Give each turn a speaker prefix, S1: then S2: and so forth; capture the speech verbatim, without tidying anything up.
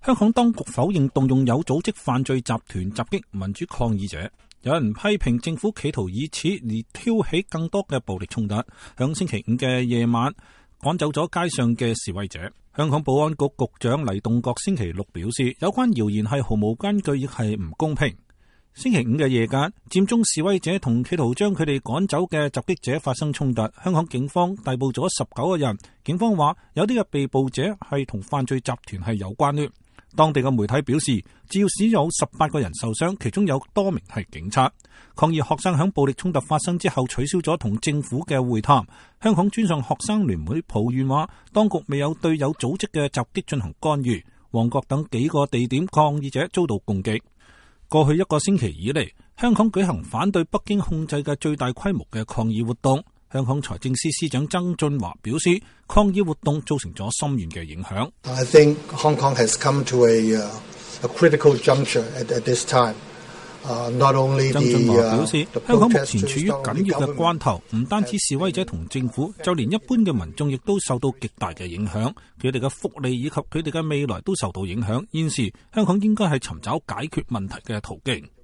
S1: 香港當局否認動用有組織犯罪集團襲擊民主抗議者，有人批評政府企圖以此而挑起更多嘅暴力衝突，響星期五嘅夜晚趕走咗街上嘅示威者。香港保安局局長黎棟國星期六表示，有關謠言係毫無根據，亦係唔公平。星期五嘅夜間，佔中示威者同企圖將佢哋趕走嘅襲擊者發生衝突，香港警方逮捕咗十九個人。警方話有啲嘅被捕者係同犯罪集團係有關嘅。當地嘅媒體表示，至少有十八個人受傷，其中有多名係警察。抗議學生響暴力衝突發生之後取消咗同政府嘅會談。香港專上學生聯會抱怨話，當局未有對有組織嘅襲擊進行干預。旺角等幾個地點抗議者遭到攻擊。過去一個星期以嚟，香港舉行反對北京控制嘅最大規模嘅抗議活動。香港財政司司長曾俊華表示，抗議活動造成咗深遠嘅影響。
S2: I think Hong Kong has come to a, a critical juncture at, at this time. Uh, not only the,
S1: 曾俊華表示，
S2: uh,
S1: 香港目前處於緊要嘅關頭，唔單止示威者同政府，就連一般嘅民眾亦都受到極大嘅影響，佢哋嘅福利以及佢哋嘅未來都受到影響。現時香港應該係尋找解決問題嘅途徑。